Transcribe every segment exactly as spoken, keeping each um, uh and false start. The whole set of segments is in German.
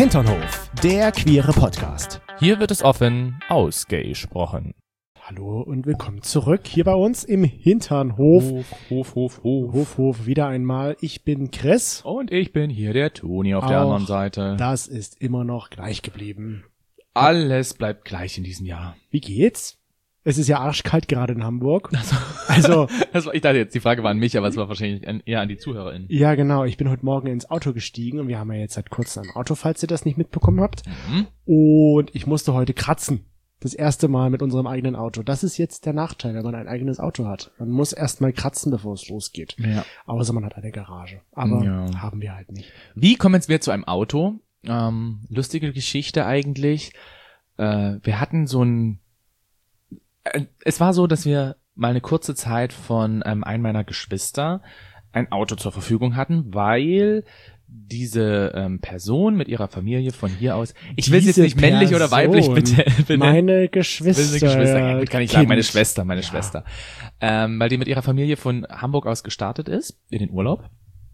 Hinternhof, der queere Podcast. Hier wird es offen ausgesprochen. Hallo und willkommen zurück hier bei uns im Hinternhof. Hof, Hof, Hof, Hof. Hof, Hof, wieder einmal. Ich bin Chris. Und ich bin hier der Toni auf der Auch anderen Seite. Das ist immer noch gleich geblieben. Alles bleibt gleich in diesem Jahr. Wie geht's? Es ist ja arschkalt gerade in Hamburg. Also, Also, das war, ich dachte jetzt, die Frage war an mich, aber es war wahrscheinlich an, eher an die ZuhörerInnen. ja genau, ich bin heute Morgen ins Auto gestiegen und wir haben ja jetzt seit kurzem ein Auto, falls ihr das nicht mitbekommen habt. Mhm. Und ich musste heute kratzen. Das erste Mal mit unserem eigenen Auto. Das ist jetzt der Nachteil, wenn man ein eigenes Auto hat. Man muss erst mal kratzen, bevor es losgeht. Ja. Außer man hat eine Garage. Aber Ja. haben wir halt nicht. Wie kommen jetzt wir zu einem Auto? Ähm, lustige Geschichte eigentlich. Äh, wir hatten so ein, äh, es war so, dass wir mal eine kurze Zeit von ähm, einem meiner Geschwister ein Auto zur Verfügung hatten, weil diese ähm, Person mit ihrer Familie von hier aus, ich will es jetzt Diese nicht männlich oder weiblich Person, bitte, bitte Meine Geschwister. Meine Geschwister, ja, kann ich sagen, Kind. meine Schwester, meine Ja. Schwester. Ähm, weil die mit ihrer Familie von Hamburg aus gestartet ist, in den Urlaub.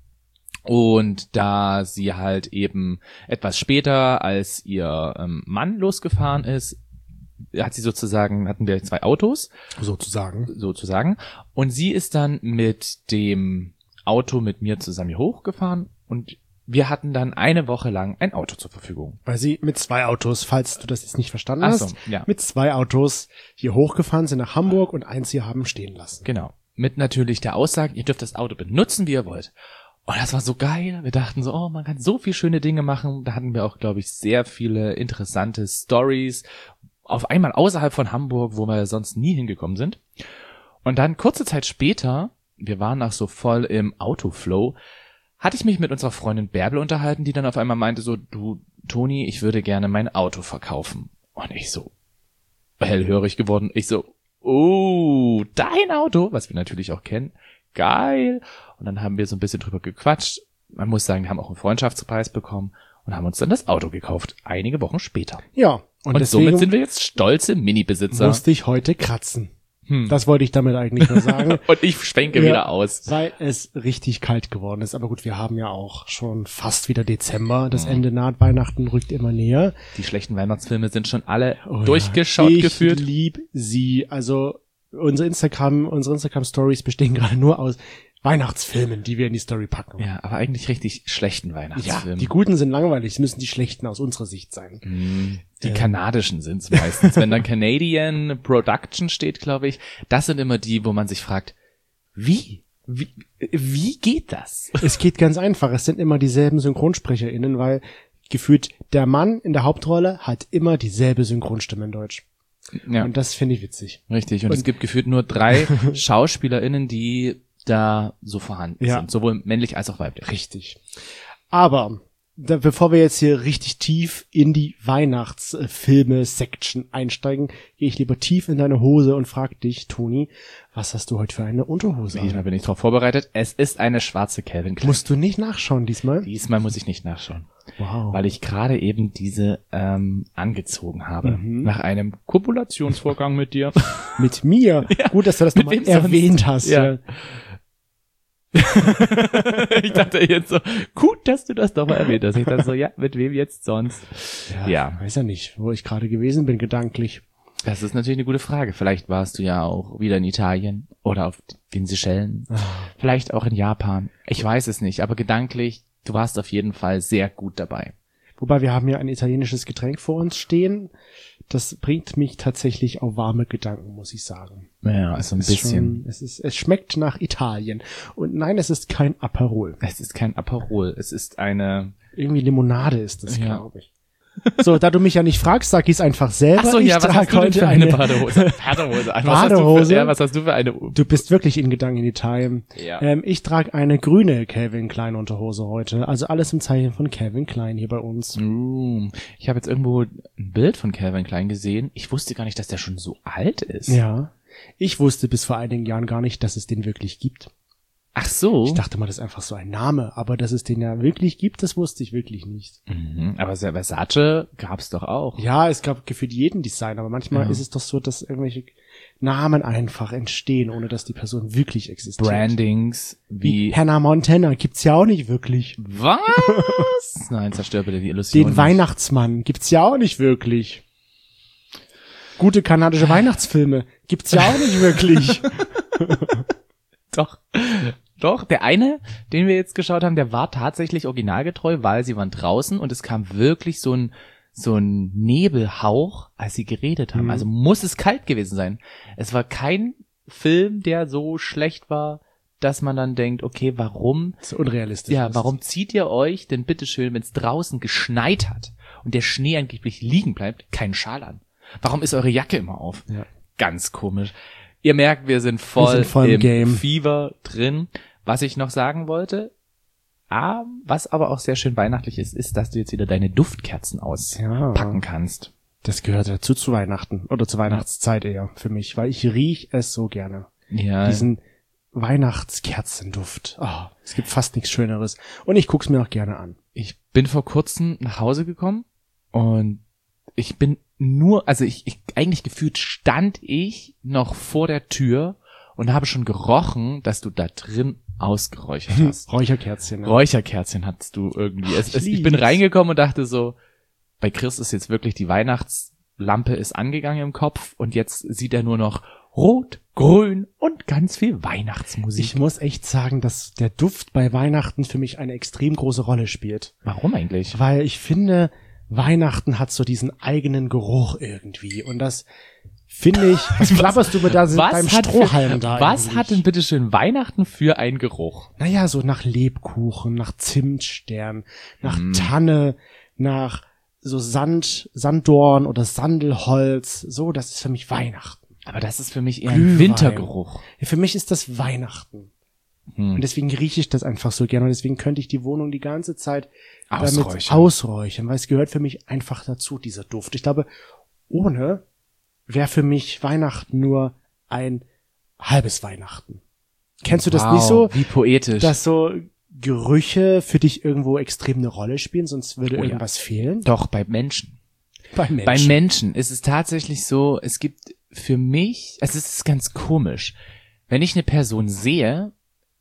Und da sie halt eben etwas später als ihr ähm, Mann losgefahren ist, hat sie sozusagen, hatten wir zwei Autos, Sozusagen. sozusagen. Und sie ist dann mit dem Auto mit mir zusammen hier hochgefahren und wir hatten dann eine Woche lang ein Auto zur Verfügung. Weil sie mit zwei Autos, falls du das jetzt nicht verstanden Ach hast, so, ja. mit zwei Autos hier hochgefahren sind nach Hamburg und eins hier haben stehen lassen. Genau. Mit natürlich der Aussage, ihr dürft das Auto benutzen, wie ihr wollt. Und das war so geil. Wir dachten so, oh, man kann so viel schöne Dinge machen. Da hatten wir auch, glaube ich, sehr viele interessante Stories. Auf einmal außerhalb von Hamburg, wo wir sonst nie hingekommen sind. Und dann kurze Zeit später, wir waren auch so voll im Autoflow, hatte ich mich mit unserer Freundin Bärbel unterhalten, die dann auf einmal meinte so, du, Toni, ich würde gerne mein Auto verkaufen. Und ich so, hellhörig geworden. Ich so, oh, dein Auto, was wir natürlich auch kennen. Geil. Und dann haben wir so ein bisschen drüber gequatscht. Man muss sagen, wir haben auch einen Freundschaftspreis bekommen und haben uns dann das Auto gekauft, einige Wochen später. Ja. Und, Und, deswegen somit sind wir jetzt stolze Mini-Besitzer. musste ich heute kratzen. Hm. Das wollte ich damit eigentlich nur sagen. Und ich schwenke Ja. wieder aus. Weil es richtig kalt geworden ist. Aber gut, wir haben ja auch schon fast wieder Dezember. Das Ende naht, Weihnachten rückt immer näher. Die schlechten Weihnachtsfilme sind schon alle Oh ja, durchgeschaut ich gefühlt. Ich lieb sie. Also unsere Instagram, unsere Instagram-Stories bestehen gerade nur aus Weihnachtsfilmen, die wir in die Story packen. Ja, aber eigentlich richtig schlechten Ja, Weihnachtsfilme. die guten sind langweilig, es müssen die schlechten aus unserer Sicht sein. Hm, Die Äh. kanadischen sind's meistens. Wenn dann Canadian Production steht, glaube ich, das sind immer die, wo man sich fragt, wie? Wie, wie geht das? Es geht ganz einfach, es sind immer dieselben SynchronsprecherInnen, weil gefühlt der Mann in der Hauptrolle hat immer dieselbe Synchronstimme in Deutsch. Ja, Und das finde ich witzig. richtig. Und, und- es gibt gefühlt nur drei SchauspielerInnen, die da so vorhanden Ja. sind. Sowohl männlich als auch weiblich. Richtig. Aber da, bevor wir jetzt hier richtig tief in die Weihnachtsfilme-Section einsteigen, gehe ich lieber tief in deine Hose und frag dich, Toni, was hast du heute für eine Unterhose Diesmal an? bin ich drauf vorbereitet. Es ist eine schwarze Calvin Klein. Musst du nicht nachschauen diesmal? Diesmal muss ich nicht nachschauen. Wow. Weil ich gerade eben diese ähm, angezogen habe. Mhm. Nach einem Kopulationsvorgang mit dir. Mit mir? Gut, dass du das Mit nochmal wem sonst? erwähnt hast. Ja. Ja. Ich dachte jetzt so, gut, dass du das doch mal erwähnt hast. Ich dachte so, ja, mit wem jetzt sonst? Ja. Weiß ja nicht, wo ich gerade gewesen bin, gedanklich. Das ist natürlich eine gute Frage. Vielleicht warst du ja auch wieder in Italien oder auf den Seychellen. Vielleicht auch in Japan. Ich weiß es nicht, aber gedanklich, du warst auf jeden Fall sehr gut dabei. Wobei wir haben ja ein italienisches Getränk vor uns stehen. Das bringt mich tatsächlich auf warme Gedanken, muss ich sagen. Ja, also ein Es ist bisschen. Schon, es ist, es schmeckt nach Italien. Und nein, es ist kein Aperol. Es ist kein Aperol, es ist eine... Irgendwie Limonade ist das, Ja. glaube ich. So, da du mich ja nicht fragst, sag ich es einfach selber. Ach so, ja, ich was trag hast du denn heute für eine Badehose? Badehose. Was hast du für, Badehose? ja, was hast du für eine? Du bist wirklich in Gedanken in Italien. Ja. Ähm, ich trage eine grüne Calvin Klein Unterhose heute. Also alles im Zeichen von Calvin Klein hier bei uns. Uh, ich habe jetzt irgendwo ein Bild von Calvin Klein gesehen. Ich wusste gar nicht, dass der schon so alt ist. Ja. Ich wusste bis vor einigen Jahren gar nicht, dass es den wirklich gibt. Ach so. Ich dachte mal, das ist einfach so ein Name, aber dass es den ja wirklich gibt, das wusste ich wirklich nicht. Mhm, aber Versace gab's doch auch. Ja, es gab gefühlt jeden Design, aber manchmal Ja. ist es doch so, dass irgendwelche Namen einfach entstehen, ohne dass die Person wirklich existiert. Brandings, wie... Hannah Montana gibt's ja auch nicht wirklich. Was? Nein, zerstör bitte die Illusion. Den Weihnachtsmann gibt's ja auch nicht wirklich. Gute kanadische Weihnachtsfilme gibt's ja auch nicht wirklich. Doch, doch, der eine, den wir jetzt geschaut haben, der war tatsächlich originalgetreu, weil sie waren draußen und es kam wirklich so ein so ein Nebelhauch, als sie geredet haben. Mhm. Also muss es kalt gewesen sein. Es war kein Film, der so schlecht war, dass man dann denkt, okay, warum? Das ist unrealistisch. Ja, ist. warum zieht ihr euch denn bitteschön, wenn es draußen geschneit hat und der Schnee angeblich liegen bleibt, keinen Schal an? Warum ist eure Jacke immer auf? Ja. Ganz komisch. Ihr merkt, wir sind voll, wir sind voll im, im Game. Fieber drin. Was ich noch sagen wollte, ah, was aber auch sehr schön weihnachtlich ist, ist, dass du jetzt wieder deine Duftkerzen auspacken Ja. kannst. Das gehört dazu zu Weihnachten oder zur Weihnachtszeit eher für mich, weil ich riech es so gerne. Ja. Diesen Weihnachtskerzenduft. Oh, es gibt fast nichts Schöneres. Und ich guck's mir auch gerne an. Ich bin vor kurzem nach Hause gekommen und ich bin nur, also ich, ich eigentlich gefühlt stand ich noch vor der Tür und habe schon gerochen, dass du da drin ausgeräuchert hast. Räucherkerzchen. Ne? Räucherkerzchen hattest du irgendwie. Es, ich es, ich bin lieb's. reingekommen und dachte so, bei Chris ist jetzt wirklich die Weihnachtslampe ist angegangen im Kopf und jetzt sieht er nur noch Rot, Grün und ganz viel Weihnachtsmusik. Ich muss echt sagen, dass der Duft bei Weihnachten für mich eine extrem große Rolle spielt. Warum eigentlich? Weil ich finde, Weihnachten hat so diesen eigenen Geruch irgendwie. Und das finde ich, was klapperst du mir da beim hat Strohhalm für, da Was eigentlich? hat denn bitteschön Weihnachten für einen Geruch? Naja, so nach Lebkuchen, nach Zimtstern, nach Mm. Tanne, nach so Sand, Sanddorn oder Sandelholz. So, das ist für mich Weihnachten. Aber das ist für mich eher Glühwein. ein Wintergeruch. Ja, für mich ist das Weihnachten. Hm. Und deswegen rieche ich das einfach so gerne. Und deswegen könnte ich die Wohnung die ganze Zeit damit Ausräuchern. ausräuchern, weil es gehört für mich einfach dazu, dieser Duft. Ich glaube, ohne wäre für mich Weihnachten nur ein halbes Weihnachten. Kennst du das Wow, nicht so, wie poetisch. dass so Gerüche für dich irgendwo extrem eine Rolle spielen, sonst würde Oh ja. irgendwas fehlen? Doch, bei Menschen. Bei Menschen. Bei Menschen ist es tatsächlich so, es gibt für mich, also es ist ganz komisch, wenn ich eine Person sehe,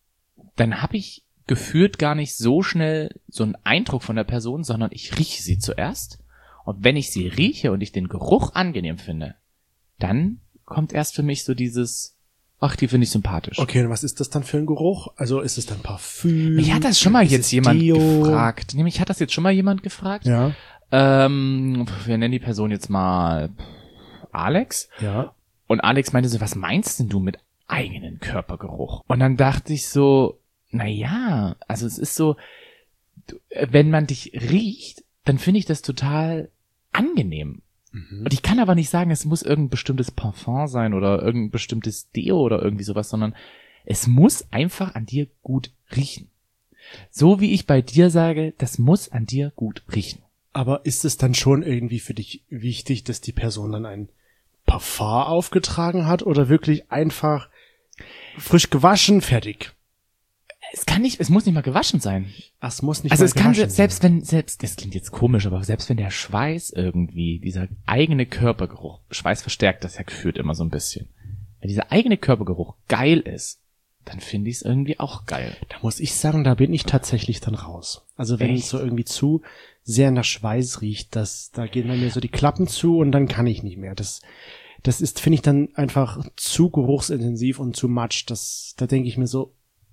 dann habe ich gefühlt gar nicht so schnell so einen Eindruck von der Person, sondern ich rieche sie zuerst. Und wenn ich sie rieche und ich den Geruch angenehm finde, dann kommt erst für mich so dieses, ach, die finde ich sympathisch. Okay, und was ist das dann für ein Geruch? Also ist es dann Parfüm? Mich hat das schon mal Ist jetzt es jemand Deo? gefragt. Nämlich hat das jetzt schon mal jemand gefragt. Ja, Ähm, wir nennen die Person jetzt mal Alex. ja. Und Alex meinte so, was meinst denn du mit eigenen Körpergeruch? Und dann dachte ich so, na ja, also es ist so, du, äh, wenn man dich riecht, dann finde ich das total angenehm. Mhm. Und ich kann aber nicht sagen, es muss irgendein bestimmtes Parfum sein oder irgendein bestimmtes Deo oder irgendwie sowas, sondern es muss einfach an dir gut riechen. So wie ich bei dir sage, das muss an dir gut riechen. Aber ist es dann schon irgendwie für dich wichtig, dass die Person dann ein Parfum aufgetragen hat oder wirklich einfach frisch gewaschen, fertig? Es kann nicht, es muss nicht mal gewaschen sein. Ach, es muss nicht Also mal es kann gewaschen selbst sein. wenn, selbst, das klingt jetzt komisch, aber selbst wenn der Schweiß irgendwie, dieser eigene Körpergeruch, Schweiß verstärkt das ja gefühlt immer so ein bisschen. Wenn dieser eigene Körpergeruch geil ist, dann finde ich es irgendwie auch geil. Da muss ich sagen, da bin ich tatsächlich dann raus. Also wenn Echt? es so irgendwie zu sehr nach Schweiß riecht, das, da gehen bei mir so die Klappen zu und dann kann ich nicht mehr. Das, das ist, finde ich dann einfach zu geruchsintensiv und zu much. Das, da denke ich mir so,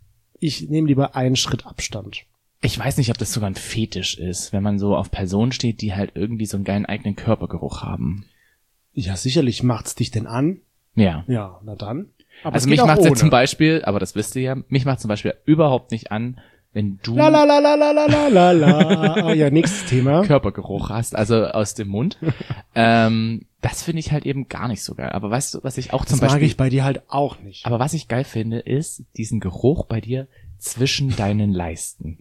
ich nehme lieber einen Schritt Abstand. Ich weiß nicht, ob das sogar ein Fetisch ist, wenn man so auf Personen steht, die halt irgendwie so einen geilen eigenen Körpergeruch haben. Ja, sicherlich macht's dich denn an. Ja. Ja, na dann. Aber Also es mich geht auch macht's ja ohne. zum Beispiel, aber das wisst ihr ja, mich macht zum Beispiel überhaupt nicht an, wenn du La la la la la la la la la. Ja, nächstes Thema. Körpergeruch hast, also aus dem Mund. ähm, das finde ich halt eben gar nicht so geil. Aber weißt du, was ich auch zum Das mag Beispiel, ich bei dir halt auch nicht. aber was ich geil finde, ist diesen Geruch bei dir zwischen deinen Leisten.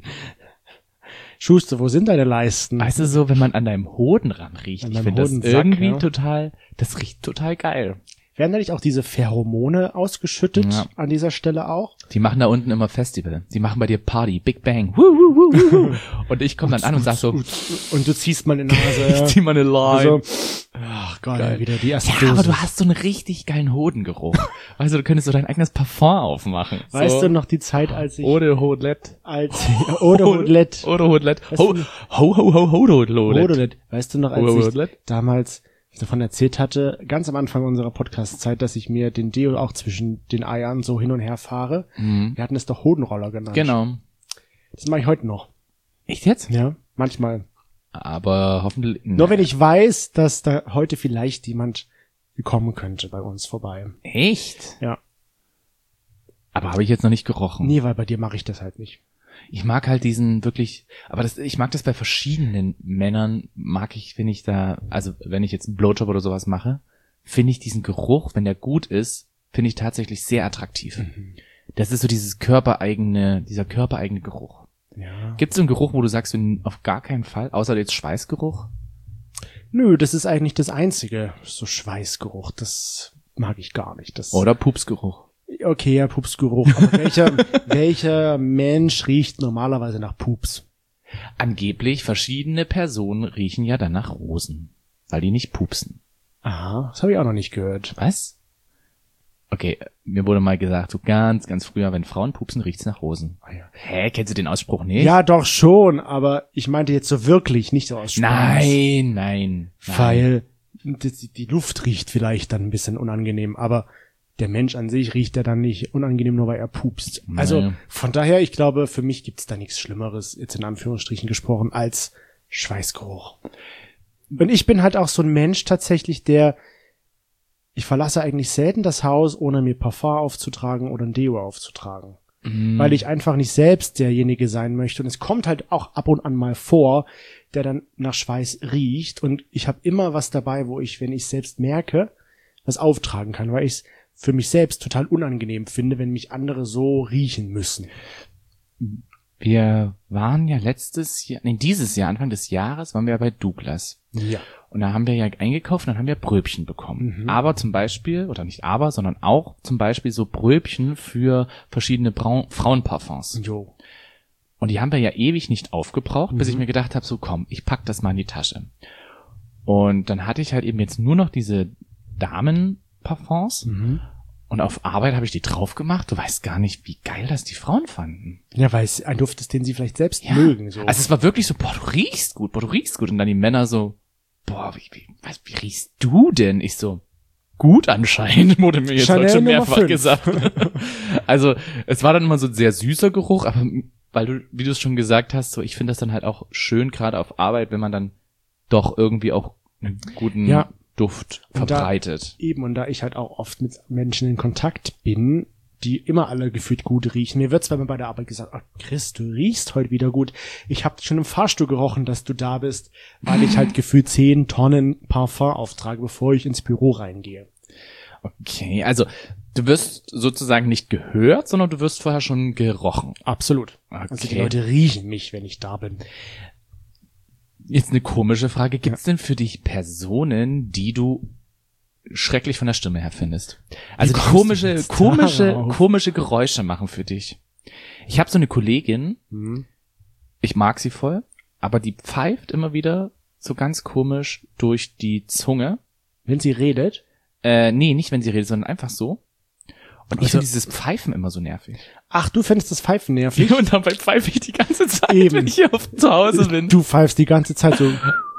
Schuster, wo sind deine Leisten? Weißt du, so, wenn man an deinem Hoden ran riecht, An ich deinem finde das Hodensack, irgendwie ja. total, das riecht total geil. Werden da nicht auch diese Pheromone ausgeschüttet Ja. an dieser Stelle auch? Die machen da unten immer Festival. Die machen bei dir Party, Big Bang. Woo, woo, woo, woo, woo. Und ich komme dann an und sag so, Und du ziehst mal in die Nase. ich zieh mal eine Line. Also, ach geil, Geil. wieder die erste Ja, Dose. aber du hast so einen richtig geilen Hodengeruch. Weißt du, du könntest so dein eigenes Parfum aufmachen. Weißt so. du noch die Zeit, als ich Ohne Hodelett. als Ode Hodelet. Ohne Hodelett. Weißt Ho, du- ho, ho, ho, ho, Hodelett. Hodelet. Weißt du noch, als ich Hodelet? damals davon erzählt hatte, ganz am Anfang unserer Podcast-Zeit, dass ich mir den Deo auch zwischen den Eiern so hin und her fahre? Mhm. Wir hatten es doch Hodenroller genannt. Genau. Das mache ich heute noch. Echt jetzt? Ja, manchmal. Aber hoffentlich. Nur wenn ich weiß, dass da heute vielleicht jemand kommen könnte bei uns vorbei. Echt? Ja. Aber habe ich jetzt noch nicht gerochen. Nee, weil bei dir mache ich das halt nicht. Ich mag halt diesen wirklich, aber das, ich mag das bei verschiedenen Männern, mag ich, wenn ich da, also wenn ich jetzt einen Blowjob oder sowas mache, finde ich diesen Geruch, wenn der gut ist, finde ich tatsächlich sehr attraktiv. Mhm. Das ist so dieses körpereigene, dieser körpereigene Geruch. Ja. Gibt es so einen Geruch, wo du sagst, du auf gar keinen Fall, außer jetzt Schweißgeruch? Nö, das ist eigentlich das Einzige. So Schweißgeruch, das mag ich gar nicht. Das Oder Pupsgeruch? Okay, ja, Pupsgeruch. Aber welcher, welcher Mensch riecht normalerweise nach Pups? Angeblich verschiedene Personen riechen ja dann nach Rosen, weil die nicht pupsen. Aha, das habe ich auch noch nicht gehört. Was? Okay, mir wurde mal gesagt, so ganz, ganz früher, wenn Frauen pupsen, riecht's nach Rosen. Ah, ja. Hä, kennst du den Ausspruch nicht? Ja, doch schon, aber ich meinte jetzt so wirklich, nicht so aus Spaß. Nein, nein, nein. Weil die, die Luft riecht vielleicht dann ein bisschen unangenehm, aber der Mensch an sich riecht ja dann nicht unangenehm, nur weil er pupst. Also Nein. von daher, ich glaube, für mich gibt's da nichts Schlimmeres, jetzt in Anführungsstrichen gesprochen, als Schweißgeruch. Und ich bin halt auch so ein Mensch tatsächlich, der, ich verlasse eigentlich selten das Haus, ohne mir Parfum aufzutragen oder ein Deo aufzutragen. Mhm. Weil ich einfach nicht selbst derjenige sein möchte. Und es kommt halt auch ab und an mal vor, der dann nach Schweiß riecht. Und ich habe immer was dabei, wo ich, wenn ich selbst merke, was auftragen kann, weil ich es für mich selbst total unangenehm finde, wenn mich andere so riechen müssen. Wir waren ja letztes Jahr, nee, dieses Jahr, Anfang des Jahres, waren wir bei Douglas. Ja. Und da haben wir ja eingekauft und dann haben wir Bröbchen bekommen. Mhm. Aber zum Beispiel, oder nicht aber, sondern auch zum Beispiel so Bröbchen für verschiedene Braun Frauenparfums. Jo. Und die haben wir ja ewig nicht aufgebraucht, bis Mhm. ich mir gedacht habe, so komm, ich pack das mal in die Tasche. Und dann hatte ich halt eben jetzt nur noch diese Damenparfums. Mhm. Und auf Arbeit habe ich die drauf gemacht. Du weißt gar nicht, wie geil das die Frauen fanden. Ja, weil es ein Duft ist, den sie vielleicht selbst Ja. mögen. So. Also es war wirklich so, boah, du riechst gut, boah, du riechst gut. Und dann die Männer so, boah, wie, wie, was, wie riechst du denn? Ich so, gut anscheinend, wurde mir jetzt Chanel heute schon Nummer mehrfach fünf. gesagt. Also es war dann immer so ein sehr süßer Geruch, aber weil du, wie du es schon gesagt hast, so ich finde das dann halt auch schön, gerade auf Arbeit, wenn man dann doch irgendwie auch einen guten Ja. Duft Und da- verbreitet. Eben, und da ich halt auch oft mit Menschen in Kontakt bin, die immer alle gefühlt gut riechen. Mir wird zwar immer bei der Arbeit gesagt, ach Chris, du riechst heute wieder gut. Ich habe schon im Fahrstuhl gerochen, dass du da bist, weil ich halt gefühlt zehn Tonnen Parfum auftrage, bevor ich ins Büro reingehe. Okay, also du wirst sozusagen nicht gehört, sondern du wirst vorher schon gerochen. Absolut. Okay. Also die Leute riechen mich, wenn ich da bin. Jetzt eine komische Frage. Gibt's denn für dich Personen, die du schrecklich von der Stimme her findest? Also die kommst du komische, jetzt komische, darauf? komische Geräusche machen für dich. Ich habe so eine Kollegin, Hm. ich mag sie voll, aber die pfeift immer wieder so ganz komisch durch die Zunge. Wenn sie redet, Äh, nee, nicht wenn sie redet, sondern einfach so. Und ich Also- finde dieses Pfeifen immer so nervig. ach, du fändest das Pfeifen nervig. Und dabei pfeife ich die ganze Zeit, Eben. wenn ich hier auf, zu Hause bin. Du pfeifst die ganze Zeit so.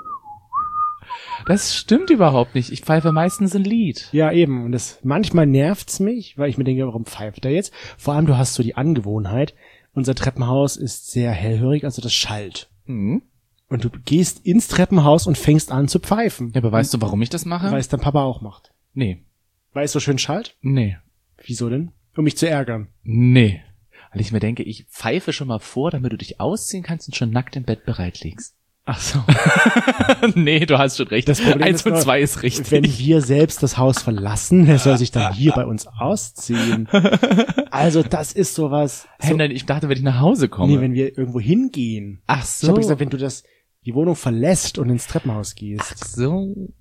Das stimmt überhaupt nicht. Ich pfeife meistens ein Lied. Ja, eben. Und das, manchmal nervt's mich, weil ich mir denke, warum pfeift er jetzt? Vor allem, du hast so die Angewohnheit, unser Treppenhaus ist sehr hellhörig, also das schallt. Hm. Und du gehst ins Treppenhaus und fängst an zu pfeifen. Ja, aber weißt du, warum ich das mache? Weil es dein Papa auch macht. Nee. Weil es so schön schallt? Nee. Wieso denn? Um mich zu ärgern. Nee. Weil ich mir denke, ich pfeife schon mal vor, damit du dich ausziehen kannst und schon nackt im Bett bereit liegst. Ach so. Nee, du hast schon recht. Das Problem Eins ist und nur, zwei ist richtig. Wenn wir selbst das Haus verlassen, wer soll sich dann hier bei uns ausziehen? Also das ist sowas. Hä, So, nein, ich dachte, wenn ich nach Hause komme. nee, wenn wir irgendwo hingehen. Ach Ich so. habe gesagt, wenn du das die Wohnung verlässt und ins Treppenhaus gehst. Ach so.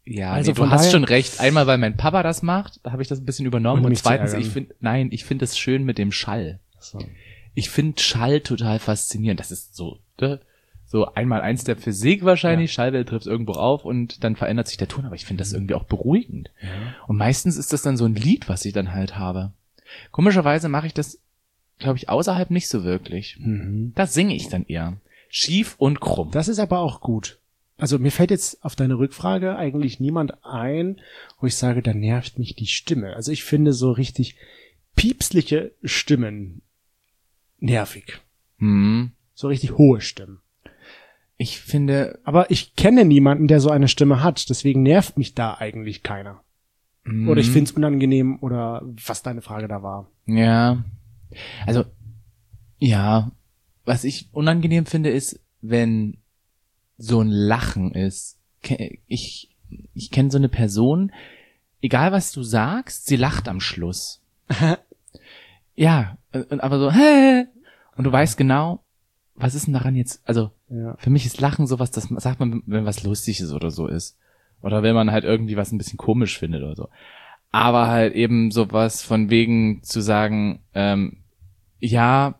Ja, Also nee, du von hast daher- schon recht. Einmal, weil mein Papa das macht, da habe ich das ein bisschen übernommen. Um Und mich zu zweitens, ärgern. ich finde, nein, ich finde es schön mit dem Schall. So. Ich finde Schall total faszinierend. Das ist so, ne? So einmal eins der Physik wahrscheinlich. Ja. Schallwelle trifft irgendwo auf und dann verändert sich der Ton. Aber ich finde das irgendwie auch beruhigend. Ja. Und meistens ist das dann so ein Lied, was ich dann halt habe. Komischerweise mache ich das, glaube ich, außerhalb nicht so wirklich. Mhm. Da singe ich dann eher. Schief und krumm. Das ist aber auch gut. Also mir fällt jetzt auf deine Rückfrage eigentlich niemand ein, wo ich sage, da nervt mich die Stimme. Also ich finde so richtig piepsliche Stimmen nervig. Hm. So richtig hohe Stimmen. Ich finde, Aber ich kenne niemanden, der so eine Stimme hat. Deswegen nervt mich da eigentlich keiner. hm, Oder ich finde es unangenehm oder was deine Frage da war. ja, also, ja, was ich unangenehm finde, ist, wenn so ein Lachen ist. Ke- Ich, ich kenne so eine Person, egal was du sagst, sie lacht am Schluss. Ja, und aber so, hä? Und du weißt genau, was ist denn daran jetzt, also, Ja. für mich ist Lachen sowas, das sagt man, wenn was lustig ist oder so ist. Oder wenn man halt irgendwie was ein bisschen komisch findet oder so. Aber halt eben sowas von wegen zu sagen, ähm, ja,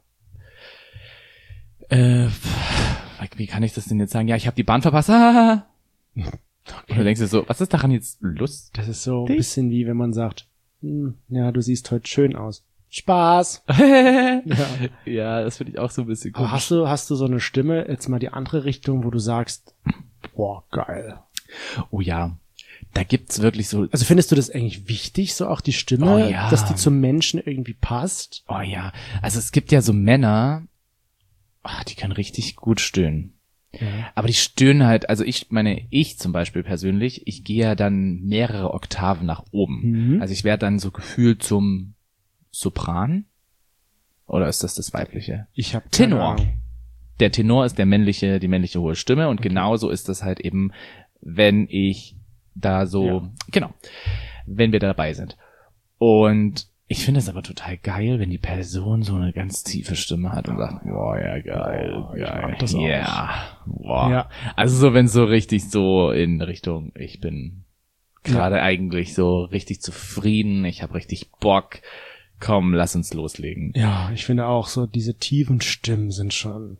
äh, wie kann ich das denn jetzt sagen? Ja, ich habe die Bahn verpasst. Ah. Und du denkst dir so, was ist daran jetzt lustig? Das ist so ein Dich? bisschen wie wenn man sagt, hm, ja, du siehst heute schön aus. Spaß. Ja. Ja, das finde ich auch so ein bisschen Aber komisch. hast du, hast du so eine Stimme, jetzt mal die andere Richtung, wo du sagst, boah, geil. Oh ja, da gibt's wirklich so, Also findest du das eigentlich wichtig, so auch die Stimme, Oh ja. dass die zum Menschen irgendwie passt? oh ja, also es gibt ja so Männer, ah, die können richtig gut stöhnen. Ja. Aber die stöhnen halt, also ich meine, ich zum Beispiel persönlich, ich gehe ja dann mehrere Oktaven nach oben. Mhm. Also ich werde dann so gefühlt zum Sopran. Oder ist das das weibliche? Ich habe Tenor. Der Tenor ist der männliche, die männliche hohe Stimme und genauso ist das halt eben, wenn ich da so, Ja. genau, wenn wir da dabei sind. Und ich finde es aber total geil, wenn die Person so eine ganz tiefe Stimme hat und sagt, boah, ja, geil, Boah, ich geil. mag das auch. Ja, boah. Ja. Also so, wenn so richtig so in Richtung, ich bin gerade eigentlich so richtig zufrieden, ich habe richtig Bock, komm, lass uns loslegen. Ja, ich finde auch so, diese tiefen Stimmen sind schon,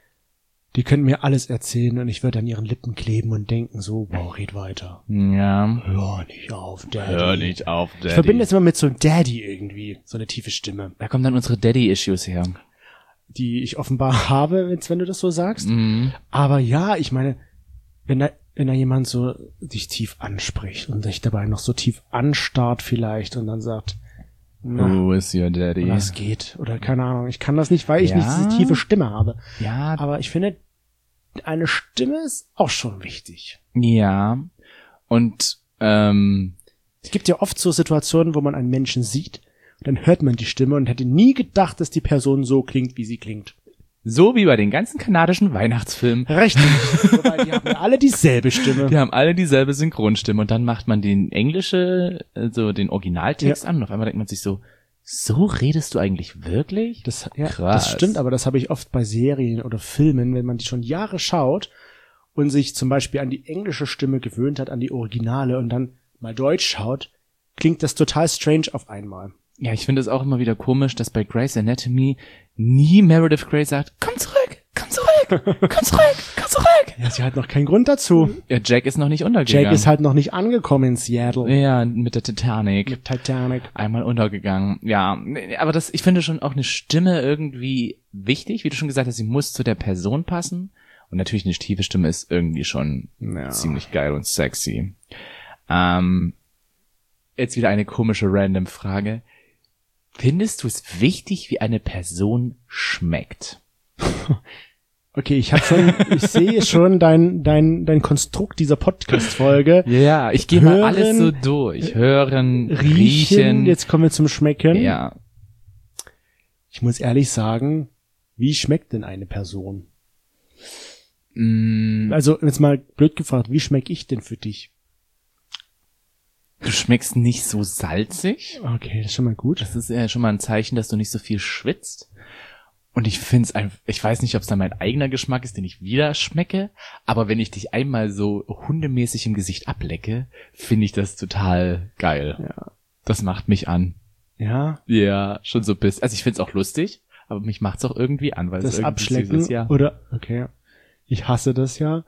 die können mir alles erzählen und ich würde an ihren Lippen kleben und denken so, wow, red weiter. Ja, Hör nicht auf, Daddy. hör nicht auf, Daddy. Ich verbinde es immer mit so einem Daddy irgendwie, so eine tiefe Stimme, Da kommen dann unsere Daddy-Issues her. die ich offenbar habe, jetzt, wenn du das so sagst. Mhm. Aber ja, ich meine, wenn da, wenn da jemand so dich tief anspricht und dich dabei noch so tief anstarrt vielleicht und dann sagt, na, Who is your daddy? was geht? Oder keine Ahnung, ich kann das nicht, weil ich Ja. nicht diese tiefe Stimme habe. Ja, Aber ich finde, eine Stimme ist auch schon wichtig. ja. Und, ähm, Es gibt ja oft so Situationen, wo man einen Menschen sieht, und dann hört man die Stimme und hätte nie gedacht, dass die Person so klingt, wie sie klingt. so wie bei den ganzen kanadischen Weihnachtsfilmen. Richtig. Wobei, die haben ja alle dieselbe Stimme. Die haben alle dieselbe Synchronstimme und dann macht man den englische, also den Originaltext an und auf einmal denkt man sich so, so redest du eigentlich wirklich? Das, ja, Krass. das stimmt, aber das habe ich oft bei Serien oder Filmen, wenn man die schon Jahre schaut und sich zum Beispiel an die englische Stimme gewöhnt hat, an die Originale und dann mal Deutsch schaut, klingt das total strange auf einmal. Ja, ich finde es auch immer wieder komisch, dass bei Grey's Anatomy nie Meredith Grey sagt, komm zurück, komm zurück, komm zurück, komm zurück. Ja, sie hat noch keinen Grund dazu. Ja, Jack ist noch nicht untergegangen. Jack ist halt noch nicht angekommen in Seattle. Ja, mit der Titanic. Mit Titanic. Einmal untergegangen. Ja, nee, aber das, ich finde schon auch eine Stimme irgendwie wichtig, wie du schon gesagt hast, sie muss zu der Person passen. Und natürlich eine tiefe Stimme ist irgendwie schon Ja. ziemlich geil und sexy. Ähm, jetzt wieder eine komische random Frage. Findest du es wichtig, wie eine Person schmeckt? Okay, ich habe schon, ich sehe schon dein dein dein Konstrukt dieser Podcast-Folge. Ja, ich gehe mal Hören, alles so durch. Hören, Riechen. riechen. Jetzt kommen wir zum Schmecken. Ja. Ich muss ehrlich sagen, wie schmeckt denn eine Person? Mm, Also jetzt mal blöd gefragt, wie schmeck ich denn für dich? du schmeckst nicht so salzig. Okay, das ist schon mal gut. Das ist ja schon mal ein Zeichen, dass du nicht so viel schwitzt. Und ich find's einfach, ich weiß nicht, ob es dann mein eigener Geschmack ist, den ich wieder schmecke, aber wenn ich dich einmal so hundemäßig im Gesicht ablecke, finde ich das total geil. Ja. Das macht mich an. Ja. Ja, schon so bis. Also ich find's auch lustig, aber mich macht's auch irgendwie an, weil Das es irgendwie Abschlecken süß ist, ja. oder, okay, ich hasse das ja.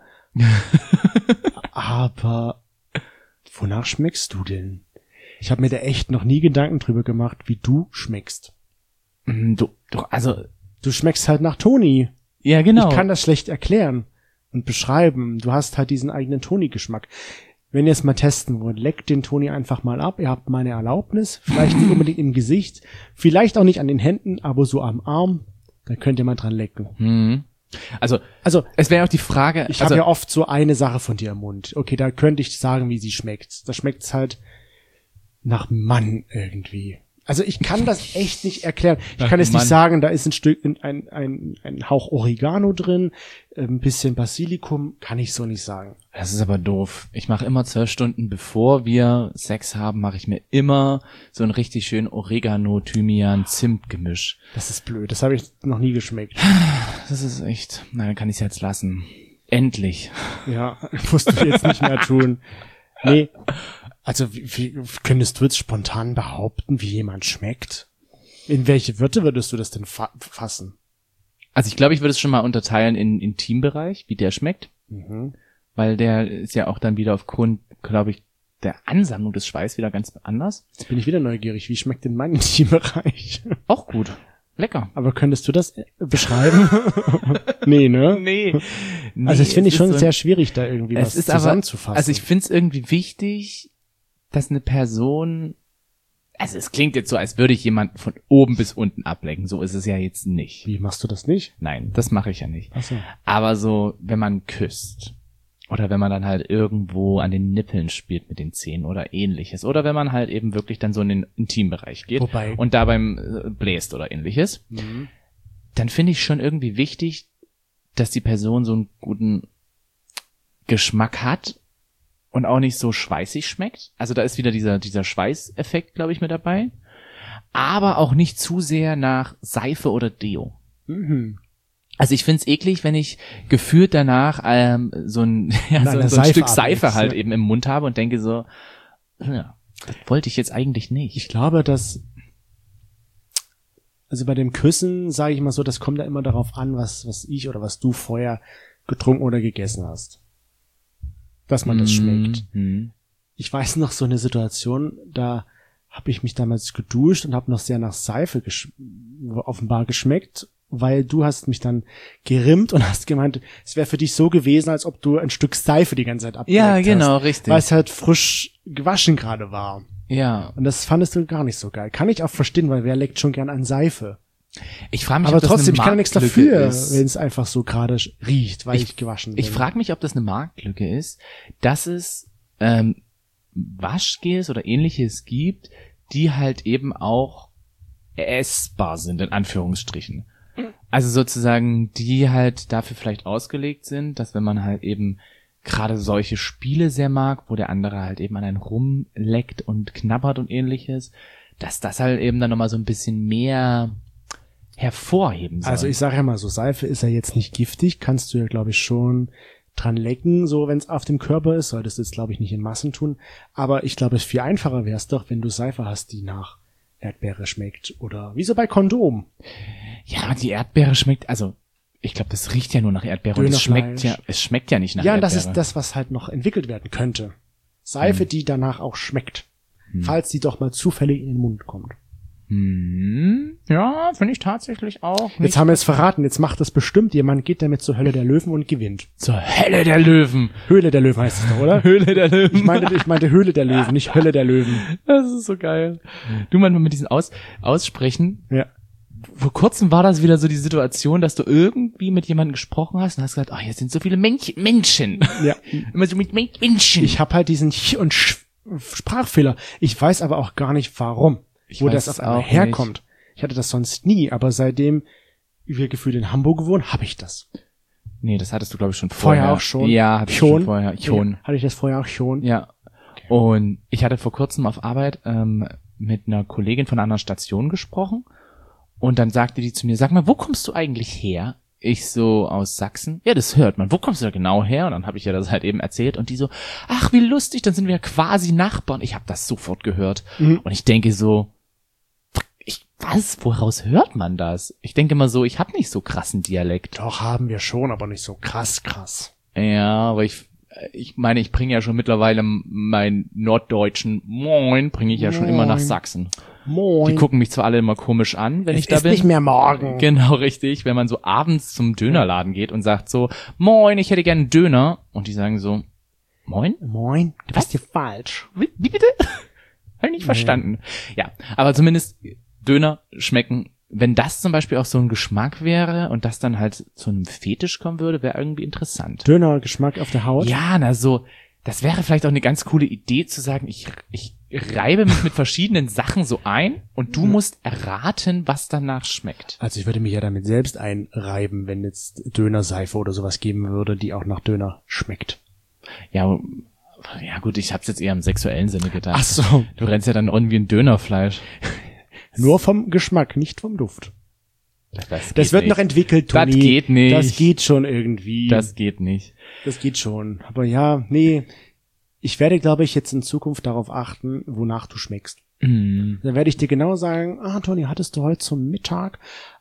Aber wonach schmeckst du denn? Ich habe mir da echt noch nie Gedanken drüber gemacht, wie du schmeckst. Du, du, also, Du schmeckst halt nach Toni. ja, genau. Ich kann das schlecht erklären und beschreiben. Du hast halt diesen eigenen Toni-Geschmack. Wenn ihr es mal testen wollt, leckt den Toni einfach mal ab. Ihr habt meine Erlaubnis. Vielleicht nicht unbedingt im Gesicht. Vielleicht auch nicht an den Händen, aber so am Arm. Da könnt ihr mal dran lecken. Mhm. Also, Also, es wäre auch die Frage, ich also, habe ja oft so eine Sache von dir im Mund. Okay, da könnte ich sagen, wie sie schmeckt. Da schmeckt's halt nach Mann irgendwie. Also ich kann das echt nicht erklären. Ich Nach kann jetzt Mann. nicht sagen, da ist ein Stück, ein, ein, ein Hauch Oregano drin, ein bisschen Basilikum, kann ich so nicht sagen. das ist aber doof. Ich mache immer zwölf Stunden, bevor wir Sex haben, mache ich mir immer so ein richtig schön Oregano, Thymian, Zimt-Gemisch. Das ist blöd, das habe ich noch nie geschmeckt. Das ist echt, na, dann kann ich es jetzt lassen. Endlich. Ja, musst du jetzt nicht mehr tun. Nee, also wie, wie könntest du jetzt spontan behaupten, wie jemand schmeckt? In welche Wörter würdest du das denn fa- fassen? Also ich glaube, ich würde es schon mal unterteilen in Intimbereich, wie der schmeckt, Mhm. weil der ist ja auch dann wieder aufgrund, glaube ich, der Ansammlung des Schweiß wieder ganz anders. Jetzt bin ich wieder neugierig, wie schmeckt denn mein Intimbereich? Auch gut. Lecker. Aber könntest du das äh, beschreiben? Nee, ne? Nee. nee Also das finde ich es schon ist so, sehr schwierig, da irgendwie es was ist aber, zusammenzufassen. also ich finde es irgendwie wichtig, dass eine Person, also es klingt jetzt so, als würde ich jemanden von oben bis unten ablecken. So ist es ja jetzt nicht. Wie machst du das nicht? Nein, das mache ich ja nicht. Ach so. Aber so, wenn man küsst oder wenn man dann halt irgendwo an den Nippeln spielt mit den Zähnen oder ähnliches oder wenn man halt eben wirklich dann so in den Intimbereich geht Wobei- und da beim äh, bläst oder ähnliches, Mhm. dann finde ich schon irgendwie wichtig, dass die Person so einen guten Geschmack hat und auch nicht so schweißig schmeckt. Also da ist wieder dieser dieser Schweißeffekt, glaube ich, mit dabei. Aber auch nicht zu sehr nach Seife oder Deo. Mhm. Also ich find's eklig, wenn ich gefühlt danach ähm, so ein, ja, Nein, so, eine so ein Seife Stück Seife ablegst, halt ja. eben im Mund habe und denke so, ja, das wollte ich jetzt eigentlich nicht. Ich glaube, dass also bei dem Küssen, sage ich mal so, das kommt ja immer darauf an, was was ich oder was du vorher getrunken oder gegessen hast. Dass man das schmeckt. Mhm. Ich weiß noch so eine Situation, da habe ich mich damals geduscht und habe noch sehr nach Seife gesch- offenbar geschmeckt, weil du hast mich dann gerimmt und hast gemeint, es wäre für dich so gewesen, als ob du ein Stück Seife die ganze Zeit abgeleckt Ja, hast. genau, richtig. Weil es halt frisch gewaschen gerade war. Ja, Und das fandest du gar nicht so geil. Kann ich auch verstehen, weil wer leckt schon gern an Seife? ich frage mich, Aber ob das trotzdem, eine ich kann ja nichts Marktlücke dafür, ist. wenn es einfach so gerade sch- riecht, weil ich, Ich- gewaschen bin. Ich frage mich, ob das eine Marktlücke ist, dass es ähm, Waschgels oder ähnliches gibt, die halt eben auch essbar sind, in Anführungsstrichen. Also sozusagen, die halt dafür vielleicht ausgelegt sind, dass wenn man halt eben gerade solche Spiele sehr mag, wo der andere halt eben an einen rumleckt und knabbert und ähnliches, dass das halt eben dann nochmal so ein bisschen mehr hervorheben soll. Also ich sage ja mal so, Seife ist ja jetzt nicht giftig, kannst du ja glaube ich schon dran lecken, so wenn es auf dem Körper ist, solltest du es glaube ich nicht in Massen tun, aber ich glaube es viel einfacher wäre es doch, wenn du Seife hast, die nach Erdbeere schmeckt oder wie so bei Kondom. Ja, die Erdbeere schmeckt, also ich glaube, das riecht ja nur nach Erdbeere und es Dönerfleisch. schmeckt ja, es schmeckt ja nicht nach Ja, und Erdbeere. das ist das, was halt noch entwickelt werden könnte. Seife, Hm. die danach auch schmeckt, Hm. falls die doch mal zufällig in den Mund kommt. Hm, ja, finde ich tatsächlich auch. Jetzt Nicht haben wir es verraten, jetzt macht das bestimmt jemand, geht damit zur Hölle der Löwen und gewinnt. zur Hölle der Löwen. Höhle der Löwen heißt es doch, oder? Höhle der Löwen. Ich meinte, ich meinte Höhle der Löwen, nicht Hölle der Löwen. Das ist so geil. Du manchmal mit diesen Aus Aussprechen. Ja. Vor kurzem war das wieder so die Situation, dass du irgendwie mit jemandem gesprochen hast und hast gesagt, ah, hier sind so viele Mench Menschen. Ja. Immer so mit Men- Menschen. Ich habe halt diesen Ch- und Sch Sprachfehler. Ich weiß aber auch gar nicht warum, Ich wo weiß das es auf einmal auch herkommt. Ich hatte das sonst nie, aber seitdem wir gefühlt in Hamburg wohnen, habe ich das. Nee, das hattest du, glaube ich, schon vorher. Vorher auch schon. Ja, hattest du schon vorher. Schon. Ja, hatte ich das vorher auch schon. Ja. Und ich hatte vor kurzem auf Arbeit ähm, mit einer Kollegin von einer anderen Station gesprochen Und dann sagte die zu mir, sag mal, wo kommst du eigentlich her? Ich so, aus Sachsen. Ja, das hört man. Wo kommst du da genau her? Und dann habe ich ja das halt eben erzählt. Und die so, ach, wie lustig, dann sind wir quasi Nachbarn. Ich habe das sofort gehört. Mhm. Und ich denke so, ich, was? Woraus hört man das? Ich denke immer so, ich habe nicht so krassen Dialekt. Doch, haben wir schon, aber nicht so krass, krass. Ja, aber ich, ich meine, ich bringe ja schon mittlerweile meinen norddeutschen Moin, bringe ich ja schon Moin. Immer nach Sachsen. Moin. Die gucken mich zwar alle immer komisch an, wenn es ich da ist bin. Nicht mehr morgen. Genau, richtig. Wenn man so abends zum Dönerladen geht und sagt so, Moin, ich hätte gerne einen Döner. Und die sagen so, Moin? Moin? Du bist hier falsch. Wie, wie bitte? Hab ich nicht verstanden. Ja, aber zumindest Döner schmecken. Wenn das zum Beispiel auch so ein Geschmack wäre und das dann halt zu einem Fetisch kommen würde, wäre irgendwie interessant. Döner-Geschmack auf der Haut? Ja, na so, das wäre vielleicht auch eine ganz coole Idee zu sagen, ich, ich reibe mich mit verschiedenen Sachen so ein und du musst erraten, was danach schmeckt. Also ich würde mich ja damit selbst einreiben, wenn jetzt Dönerseife oder sowas geben würde, die auch nach Döner schmeckt. Ja, ja gut, ich hab's jetzt eher im sexuellen Sinne gedacht. Ach so. Du rennst ja dann irgendwie ein Dönerfleisch. Nur vom Geschmack, nicht vom Duft. Das, das wird nicht. noch entwickelt, Toni. Das geht nicht. Das geht schon irgendwie. Das geht nicht. Das geht schon. Aber ja, nee. Ich werde, glaube ich, jetzt in Zukunft darauf achten, wonach du schmeckst. Mm. Dann werde ich dir genau sagen, ah, Toni, hattest du heute zum Mittag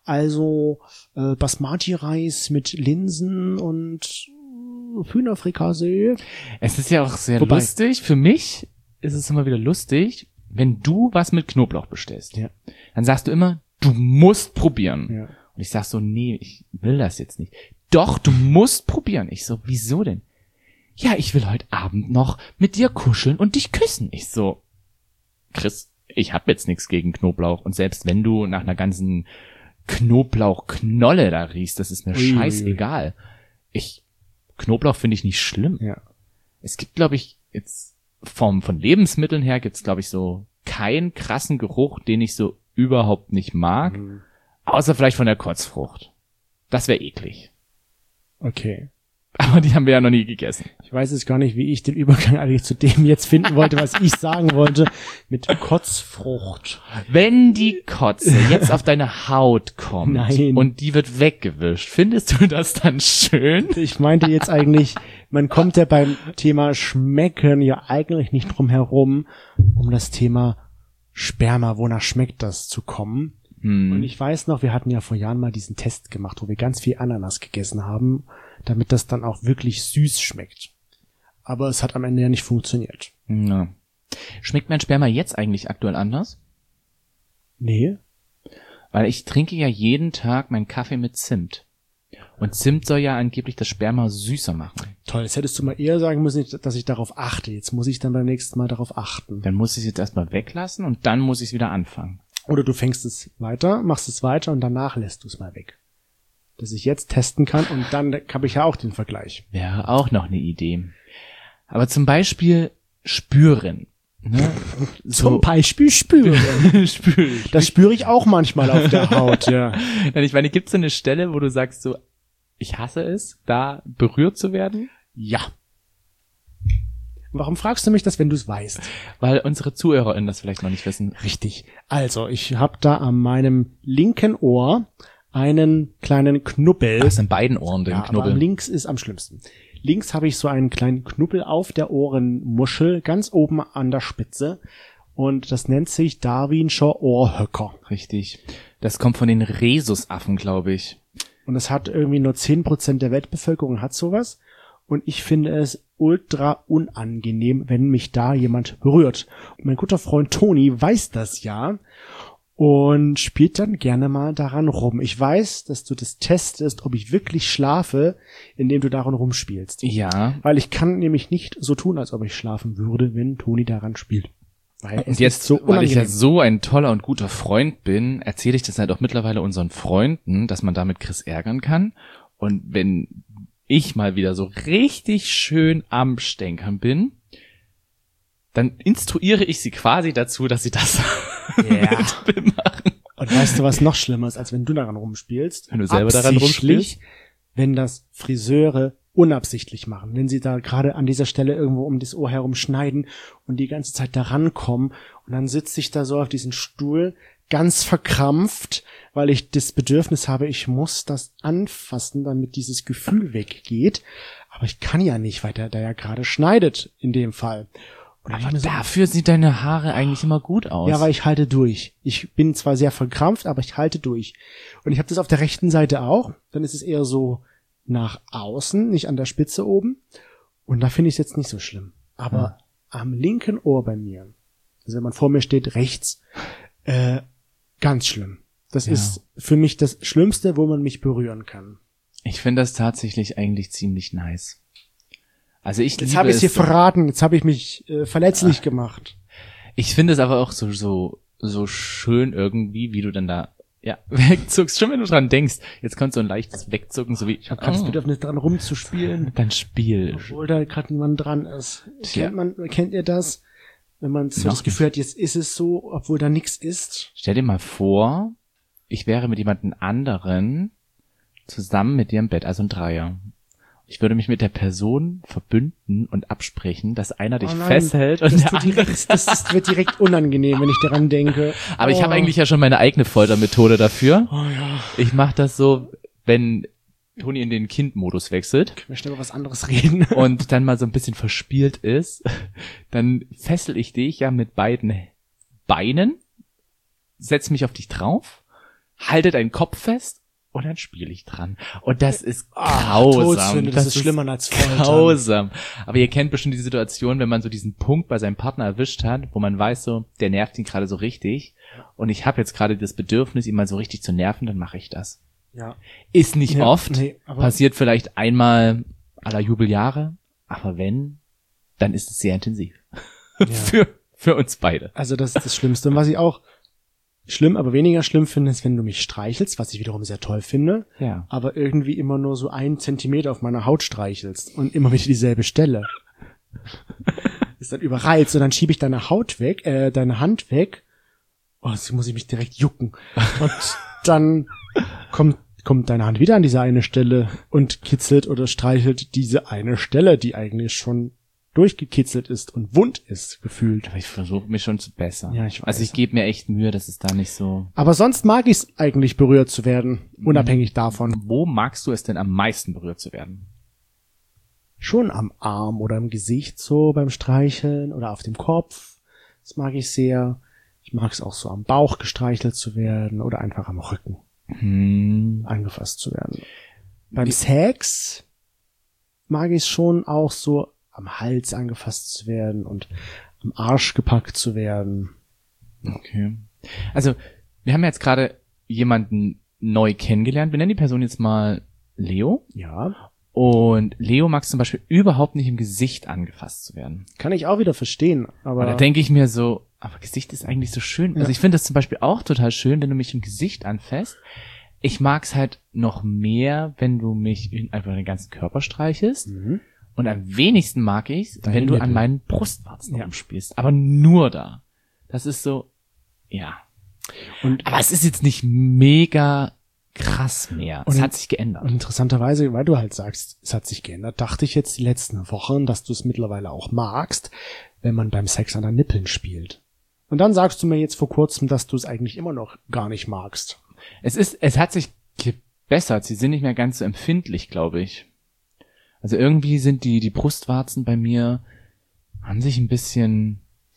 also äh, Basmati-Reis mit Linsen und Hühnerfrikassee? Es ist ja auch sehr Wobei, lustig. Für mich ist es immer wieder lustig, wenn du was mit Knoblauch bestellst. Ja. Dann sagst du immer, du musst probieren. Ja. Und ich sag so, nee, ich will das jetzt nicht. Doch, du musst probieren. Ich so, wieso denn? Ja, ich will heute Abend noch mit dir kuscheln und dich küssen. Ich so, Chris, ich hab jetzt nichts gegen Knoblauch. Und selbst wenn du nach einer ganzen Knoblauchknolle da riechst, das ist mir ui, scheißegal. Ich, Knoblauch finde ich nicht schlimm. Ja. Es gibt, glaube ich, jetzt vom, von Lebensmitteln her gibt's, glaube ich, so keinen krassen Geruch, den ich so überhaupt nicht mag. Mhm. Außer vielleicht von der Kotzfrucht. Das wäre eklig. Okay. Aber die haben wir ja noch nie gegessen. Ich weiß jetzt gar nicht, wie ich den Übergang eigentlich zu dem jetzt finden wollte, was ich sagen wollte, mit Kotzfrucht. Wenn die Kotze jetzt auf deine Haut kommt Nein. und die wird weggewischt, findest du das dann schön? Ich meinte jetzt eigentlich, man kommt ja beim Thema Schmecken ja eigentlich nicht drum herum, um das Thema Sperma, wonach schmeckt das, zu kommen. Hm. Und ich weiß noch, wir hatten ja vor Jahren mal diesen Test gemacht, wo wir ganz viel Ananas gegessen haben, damit das dann auch wirklich süß schmeckt. Aber es hat am Ende ja nicht funktioniert. Ja. Schmeckt mein Sperma jetzt eigentlich aktuell anders? Nee. Weil ich trinke ja jeden Tag meinen Kaffee mit Zimt. Und Zimt soll ja angeblich das Sperma süßer machen. Toll, jetzt hättest du mal eher sagen müssen, dass ich darauf achte. Jetzt muss ich dann beim nächsten Mal darauf achten. Dann muss ich es jetzt erstmal weglassen und dann muss ich es wieder anfangen. Oder du fängst es weiter, machst es weiter und danach lässt du es mal weg. Dass ich jetzt testen kann und dann habe ich ja auch den Vergleich. Ja, auch noch eine Idee. Aber zum Beispiel spüren. Ne? So. Zum Beispiel spüren. spüren. Das spüre ich auch manchmal auf der Haut, ja. Ich meine, gibt es so eine Stelle, wo du sagst so, ich hasse es, da berührt zu werden? Ja. Warum fragst du mich das, wenn du es weißt? Weil unsere ZuhörerInnen das vielleicht noch nicht wissen. Richtig. Also, ich habe da an meinem linken Ohr einen kleinen Knubbel. Das sind beiden Ohren, den ja, Knubbel. Aber links ist am schlimmsten. Links habe ich so einen kleinen Knubbel auf der Ohrenmuschel, ganz oben an der Spitze. Und das nennt sich Darwinscher Ohrhöcker. Richtig. Das kommt von den Rhesusaffen, glaube ich. Und es hat irgendwie nur zehn Prozent der Weltbevölkerung hat sowas. Und ich finde es ultra unangenehm, wenn mich da jemand berührt. Und mein guter Freund Toni weiß das ja und spielt dann gerne mal daran rum. Ich weiß, dass du das testest, ob ich wirklich schlafe, indem du daran rumspielst. Ja. Weil ich kann nämlich nicht so tun, als ob ich schlafen würde, wenn Toni daran spielt. Weil und es jetzt, ist so unangenehm. weil ich ja so ein toller und guter Freund bin, erzähle ich das halt auch mittlerweile unseren Freunden, dass man damit Chris ärgern kann. Und wenn ich mal wieder so richtig schön am Stänkern bin, dann instruiere ich sie quasi dazu, dass sie das yeah. machen. Und weißt du, was noch schlimmer ist, als wenn du daran rumspielst? Wenn du selber daran rumspielst? Wenn das Friseure unabsichtlich machen, wenn sie da gerade an dieser Stelle irgendwo um das Ohr herum schneiden und die ganze Zeit da rankommen und dann sitze ich da so auf diesem Stuhl, ganz verkrampft, weil ich das Bedürfnis habe, ich muss das anfassen, damit dieses Gefühl weggeht. Aber ich kann ja nicht, weil der, der ja gerade schneidet in dem Fall. Und aber so, dafür sieht deine Haare eigentlich immer gut aus. Ja, weil ich halte durch. Ich bin zwar sehr verkrampft, aber ich halte durch. Und ich habe das auf der rechten Seite auch. Dann ist es eher so nach außen, nicht an der Spitze oben. Und da finde ich es jetzt nicht so schlimm. Aber hm. am linken Ohr bei mir, also wenn man vor mir steht, rechts, äh, ganz schlimm. Das ja. ist für mich das Schlimmste, wo man mich berühren kann. Ich finde das tatsächlich eigentlich ziemlich nice. Also ich Jetzt habe ich es hier verraten, jetzt habe ich mich äh, verletzlich ah. gemacht. Ich finde es aber auch so so so schön irgendwie, wie du dann da ja wegzuckst, schon wenn du dran denkst. Jetzt kommt so ein leichtes Wegzucken, so wie ich habe gerade oh. das Bedürfnis dran rumzuspielen. Dann spiel. Obwohl da gerade niemand dran ist. Tja. Kennt man, kennt ihr das? Wenn man so das Gefühl hat, jetzt ist es so, obwohl da nichts ist. Stell dir mal vor, ich wäre mit jemandem anderen zusammen mit dir im Bett, also ein Dreier. Ich würde mich mit der Person verbünden und absprechen, dass einer dich oh festhält und der andere... Direkt, das, das wird direkt unangenehm, wenn ich daran denke. Aber oh. ich habe eigentlich ja schon meine eigene Foltermethode dafür. Oh ja. Ich mache das so, wenn Toni in den Kind-Modus wechselt. Ich möchte über was anderes reden. Und dann mal so ein bisschen verspielt ist, dann fessel ich dich ja mit beiden Beinen, setz mich auf dich drauf, halte deinen Kopf fest und dann spiele ich dran. Und das ist grausam. Das, das ist schlimmer als Foltern. Grausam. Aber ihr kennt bestimmt die Situation, wenn man so diesen Punkt bei seinem Partner erwischt hat, wo man weiß so, der nervt ihn gerade so richtig. Und ich habe jetzt gerade das Bedürfnis, ihn mal so richtig zu nerven, dann mache ich das. Ja. Ist nicht ja, oft. Nee, aber passiert vielleicht einmal aller Jubeljahre. Aber wenn, dann ist es sehr intensiv. Ja. für, für uns beide. Also das ist das Schlimmste. Und was ich auch schlimm, aber weniger schlimm finde, ist, wenn du mich streichelst, was ich wiederum sehr toll finde, ja. aber irgendwie immer nur so einen Zentimeter auf meiner Haut streichelst und immer wieder dieselbe Stelle. Ist dann überreizt und dann schiebe ich deine Haut weg, äh, deine Hand weg. Oh, jetzt muss ich mich direkt jucken. Und dann kommt, kommt deine Hand wieder an diese eine Stelle und kitzelt oder streichelt diese eine Stelle, die eigentlich schon durchgekitzelt ist und wund ist, gefühlt. Aber ich versuche mich schon zu bessern. Ja, ich weiß. Also ich gebe mir echt Mühe, dass es da nicht so... Aber sonst mag ich es eigentlich, berührt zu werden, unabhängig davon. Wo magst du es denn am meisten, berührt zu werden? Schon am Arm oder im Gesicht so beim Streicheln oder auf dem Kopf. Das mag ich sehr. Ich mag es auch so am Bauch gestreichelt zu werden oder einfach am Rücken hm. angefasst zu werden. Beim Wie? Sex mag ich es schon auch so am Hals angefasst zu werden und am Arsch gepackt zu werden. Okay. Also, wir haben jetzt gerade jemanden neu kennengelernt. Wir nennen die Person jetzt mal Leo. Ja. Und Leo mag es zum Beispiel überhaupt nicht im Gesicht angefasst zu werden. Kann ich auch wieder verstehen, aber... Und da denke ich mir so, aber Gesicht ist eigentlich so schön. Ja. Also ich finde das zum Beispiel auch total schön, wenn du mich im Gesicht anfasst. Ich mag es halt noch mehr, wenn du mich in einfach den ganzen Körper streichelst. Mhm. Und am wenigsten mag ich es, wenn du Nippel. an meinen Brustwarzen ja. rumspielst. Aber nur da. Das ist so, ja. Und aber es ist jetzt nicht mega krass mehr. Es hat sich geändert. Und interessanterweise, weil du halt sagst, es hat sich geändert, dachte ich jetzt die letzten Wochen, dass du es mittlerweile auch magst, wenn man beim Sex an den Nippeln spielt. Und dann sagst du mir jetzt vor kurzem, dass du es eigentlich immer noch gar nicht magst. Es ist, es hat sich gebessert. Sie sind nicht mehr ganz so empfindlich, glaube ich. Also irgendwie sind die, die Brustwarzen bei mir, haben sich ein bisschen,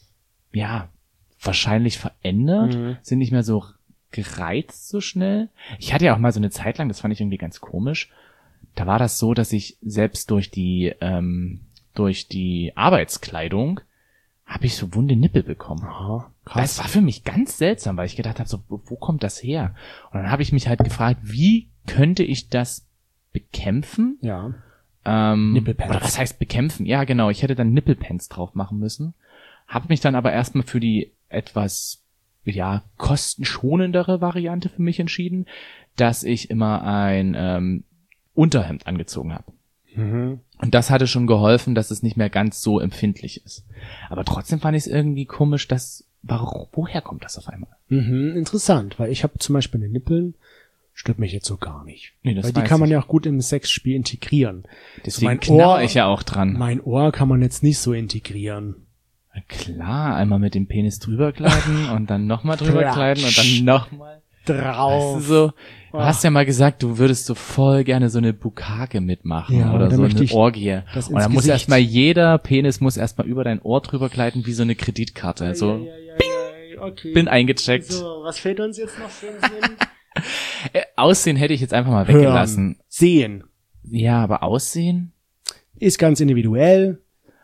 ja, wahrscheinlich verändert, mhm. sind nicht mehr so gereizt so schnell. Ich hatte ja auch mal so eine Zeit lang, das fand ich irgendwie ganz komisch, da war das so, dass ich selbst durch die, ähm, durch die Arbeitskleidung habe ich so wunde Nippel bekommen. Aha, krass. Das war für mich ganz seltsam, weil ich gedacht habe, so, wo kommt das her? Und dann habe ich mich halt gefragt, wie könnte ich das bekämpfen? Ja. Ähm, Nippelpants. Oder was heißt bekämpfen? Ja, genau. Ich hätte dann Nippelpants drauf machen müssen. Habe mich dann aber erstmal für die etwas, ja, kostenschonendere Variante für mich entschieden, dass ich immer ein ähm, Unterhemd angezogen habe. Mhm. Und das hatte schon geholfen, dass es nicht mehr ganz so empfindlich ist. Aber trotzdem fand ich es irgendwie komisch, dass, warum, woher kommt das auf einmal? Mhm, interessant, weil ich habe zum Beispiel eine Nippeln, stört mich jetzt so gar nicht. Nee, das weil die weiß kann man ich. ja auch gut im Sexspiel integrieren. Deswegen mein knarr Ohr, ich ja auch dran. Mein Ohr kann man jetzt nicht so integrieren. Klar, einmal mit dem Penis drüber kleiden und dann nochmal drüber kleiden und dann nochmal drauf. Weißt du, so, du hast ja mal gesagt, du würdest so voll gerne so eine Bukake mitmachen Ja, oder dann so möchte eine ich Orgie. das Und ins dann muss Gesicht. erstmal jeder Penis muss erstmal über dein Ohr drüber gleiten wie so eine Kreditkarte. So, Ja, ja, ja, ja, okay. bin eingecheckt. So, was fehlt uns jetzt noch für einen Sinn? Äh, Aussehen hätte ich jetzt einfach mal Hören, weggelassen. sehen. Ja, aber Aussehen? Ist ganz individuell.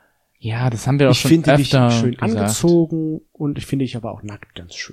Ja, das haben wir doch Ich schon finde dich öfter schön gesagt. angezogen und ich finde dich aber auch nackt ganz schön.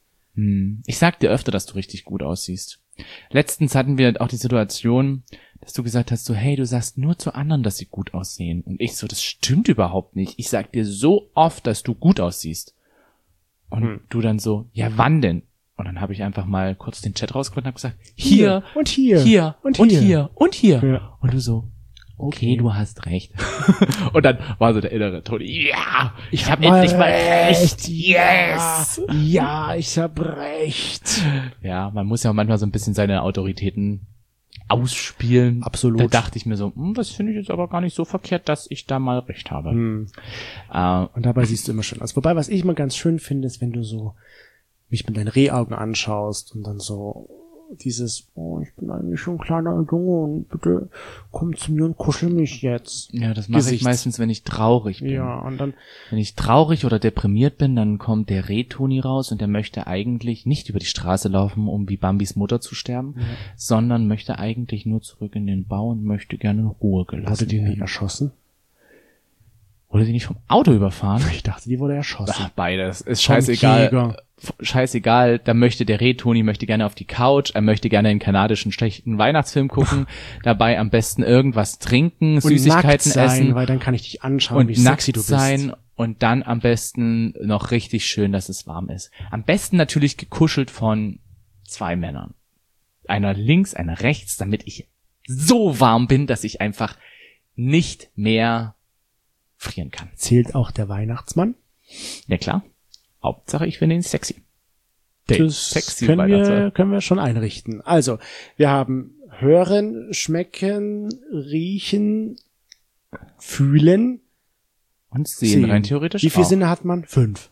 Hm. Ich sag dir öfter, dass du richtig gut aussiehst. Letztens hatten wir auch die Situation, dass du gesagt hast, so, hey, du sagst nur zu anderen, dass sie gut aussehen. Und ich so, das stimmt überhaupt nicht. Ich sag dir so oft, dass du gut aussiehst. Und Hm. du dann so, ja, wann denn? Und dann habe ich einfach mal kurz den Chat rausgeholt und habe gesagt, hier, und hier, hier und und hier. hier und hier. Ja. Und du so, okay, Okay. du hast recht. Und dann war so der innere Toni, ja, ich habe mal endlich mal recht. Yes. Ja, ja, ich hab recht. Ja, man muss ja auch manchmal so ein bisschen seine Autoritäten ausspielen. Absolut. Da dachte ich mir so, hm, das finde ich jetzt aber gar nicht so verkehrt, dass ich da mal recht habe. Hm. Äh, Und dabei siehst du immer schön aus. Wobei, was ich immer ganz schön finde, ist, wenn du so mich mit deinen Rehaugen anschaust und dann so dieses, oh, ich bin eigentlich schon ein kleiner Junge und bitte komm zu mir und kuschel mich jetzt. ja, das mache ich Gesichts- meistens, wenn ich traurig bin. Ja, und dann, Wenn ich traurig oder deprimiert bin, dann kommt der Reh-Toni raus und der möchte eigentlich nicht über die Straße laufen, um wie Bambis Mutter zu sterben, Ja. sondern möchte eigentlich nur zurück in den Bau und möchte gerne in Ruhe gelassen wurde die nicht werden. erschossen? Wurde die nicht vom Auto überfahren? Ich dachte, die wurde erschossen. Ach, beides. Ist Vom scheißegal. Jäger. F- Scheißegal. Da möchte der Reh-Toni möchte gerne auf die Couch. Er möchte gerne einen kanadischen schlechten Weihnachtsfilm gucken. Dabei am besten irgendwas trinken, Und Süßigkeiten nackt sein, essen weil dann kann ich dich anschauen, wie und nackt sexy du bist. sein. Und dann am besten noch richtig schön, dass es warm ist. Am besten natürlich gekuschelt von zwei Männern. Einer links, einer rechts, damit ich so warm bin, dass ich einfach nicht mehr frieren kann. Zählt auch der Weihnachtsmann? Ja klar. Hauptsache, ich finde ihn sexy. Der Das sexy können wir, Weihnachtsmann. können wir schon einrichten. Also, wir haben hören, schmecken, riechen, fühlen, Und sehen, sehen. rein theoretisch Wie viele auch. Sinne hat man? Fünf.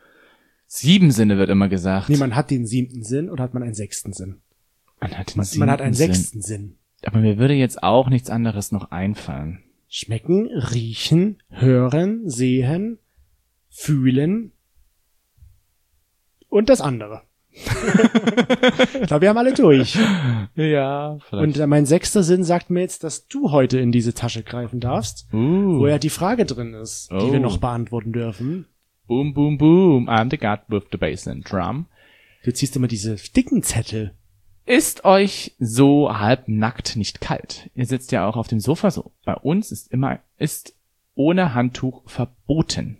Sieben Sinne wird immer gesagt. Nee, man hat den siebten Sinn oder hat man einen sechsten Sinn? man hat, den Man, man hat einen siebten sechsten Sinn. Sinn. Aber mir würde jetzt auch nichts anderes noch einfallen. Schmecken, riechen, hören, sehen, fühlen und das andere. Ich glaube, wir haben alle durch. Ja, Und äh, mein sechster Sinn sagt mir jetzt, dass du heute in diese Tasche greifen darfst, uh, wo ja die Frage drin ist, die Oh. wir noch beantworten dürfen. boom, boom, boom, I'm the god with the bass and drum. Du ziehst immer diese dicken Zettel. Ist euch so halbnackt nicht kalt? Ihr sitzt ja auch auf dem Sofa so. Bei uns ist immer, ist ohne Handtuch verboten,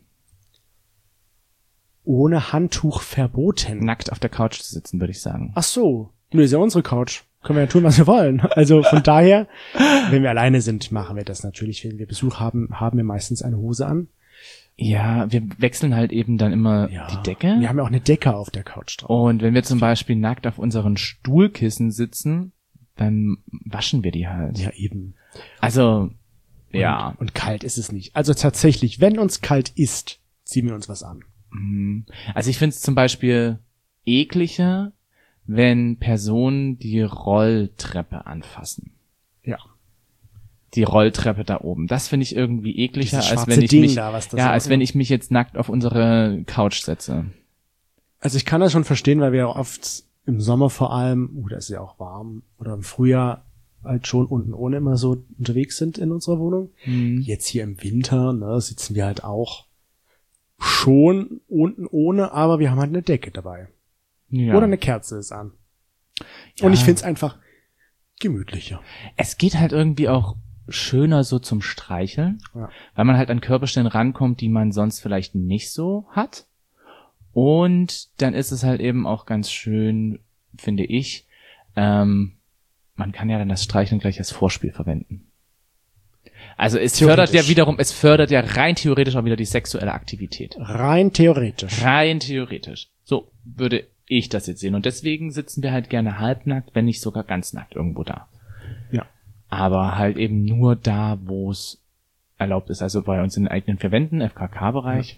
Ohne Handtuch verboten. nackt auf der Couch zu sitzen, würde ich sagen. Ach so. Nö, ist ja unsere Couch. Können wir ja tun, was wir wollen. Also von daher, wenn wir alleine sind, machen wir das natürlich. Wenn wir Besuch haben, haben wir meistens eine Hose an. Ja, wir wechseln halt eben dann immer Ja. die Decke. Wir haben ja auch eine Decke auf der Couch drauf. Und wenn wir zum Beispiel nackt auf unseren Stuhlkissen sitzen, dann waschen wir die halt. Ja, eben. Also, ja. Und, und kalt ist es nicht. Also tatsächlich, wenn uns kalt ist, ziehen wir uns was an. Mhm. Also ich finde es zum Beispiel ekliger, wenn Personen die Rolltreppe anfassen. Ja. Die Rolltreppe da oben. Das finde ich irgendwie ekliger, Dieses als schwarze wenn ich Ding mich, da, was das ja, ist, als ja. wenn ich mich jetzt nackt auf unsere Couch setze. Also ich kann das schon verstehen, weil wir oft im Sommer vor allem, uh, da ist ja auch warm, oder im Frühjahr halt schon unten ohne immer so unterwegs sind in unserer Wohnung. Mhm. Jetzt hier im Winter, ne, sitzen wir halt auch schon unten ohne, aber wir haben halt eine Decke dabei. Ja. Oder eine Kerze ist an. Ja. Und ich find's einfach gemütlicher. Es geht halt irgendwie auch schöner so zum Streicheln, Ja. weil man halt an Körperstellen rankommt, die man sonst vielleicht nicht so hat. Und dann ist es halt eben auch ganz schön, finde ich, ähm, man kann ja dann das Streicheln gleich als Vorspiel verwenden. Also es fördert ja Theoretisch. wiederum, es fördert ja rein theoretisch auch wieder die sexuelle Aktivität. Rein theoretisch. Rein theoretisch. So würde ich das jetzt sehen. Und deswegen sitzen wir halt gerne halbnackt, wenn nicht sogar ganz nackt irgendwo da. Ja. Aber halt eben nur da, wo es erlaubt ist. Also bei uns in den eigenen vier Wänden, F K K-Bereich.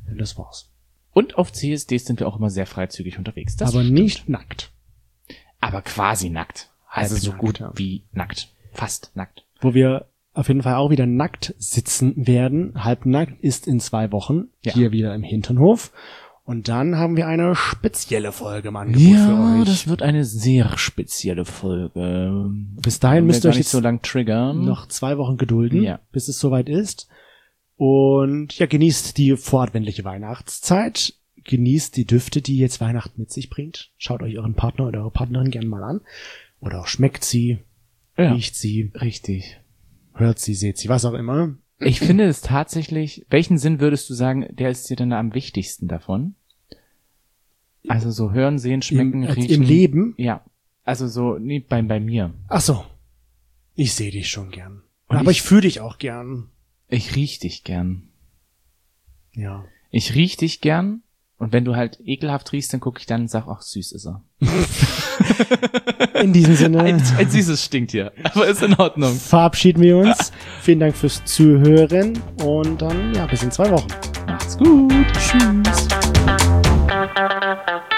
Und das war's. Und auf C S Ds sind wir auch immer sehr freizügig unterwegs. Das Aber stimmt. nicht nackt. Aber quasi nackt. Also Halb so nackt, gut ja. wie nackt. Fast nackt. Wo wir auf jeden Fall auch wieder nackt sitzen werden. Halbnackt ist in zwei Wochen. Ja. Hier wieder im Hinternhof. Und dann haben wir eine spezielle Folge im Angebot für Ja, euch. das wird eine sehr spezielle Folge. Bis dahin müsst ihr gar euch nicht jetzt so lang triggern. noch zwei Wochen gedulden, Ja. bis es soweit ist. Und ja, genießt die voradventliche Weihnachtszeit. Genießt die Düfte, die jetzt Weihnachten mit sich bringt. Schaut euch euren Partner oder eure Partnerin gerne mal an. Oder auch schmeckt sie, Ja. riecht sie, Richtig. hört sie, seht sie, was auch immer. Ich finde es tatsächlich, welchen Sinn würdest du sagen, der ist dir denn am wichtigsten davon? Also so hören, sehen, schmecken, Im, riechen. Im Leben. Ja. Also so, nee, bei, bei mir. Ach so. Ich sehe dich schon gern. Und Aber ich, ich- fühle dich auch gern. Ich riech dich gern. Ja. Ich riech dich gern. Und wenn du halt ekelhaft riechst, dann gucke ich dann und sag, ach, süß ist er. In diesem Sinne Ein, ein süßes stinkt hier. Aber ist in Ordnung. verabschieden wir uns. Vielen Dank fürs Zuhören und dann, ja, bis in zwei Wochen. Macht's gut. Tschüss.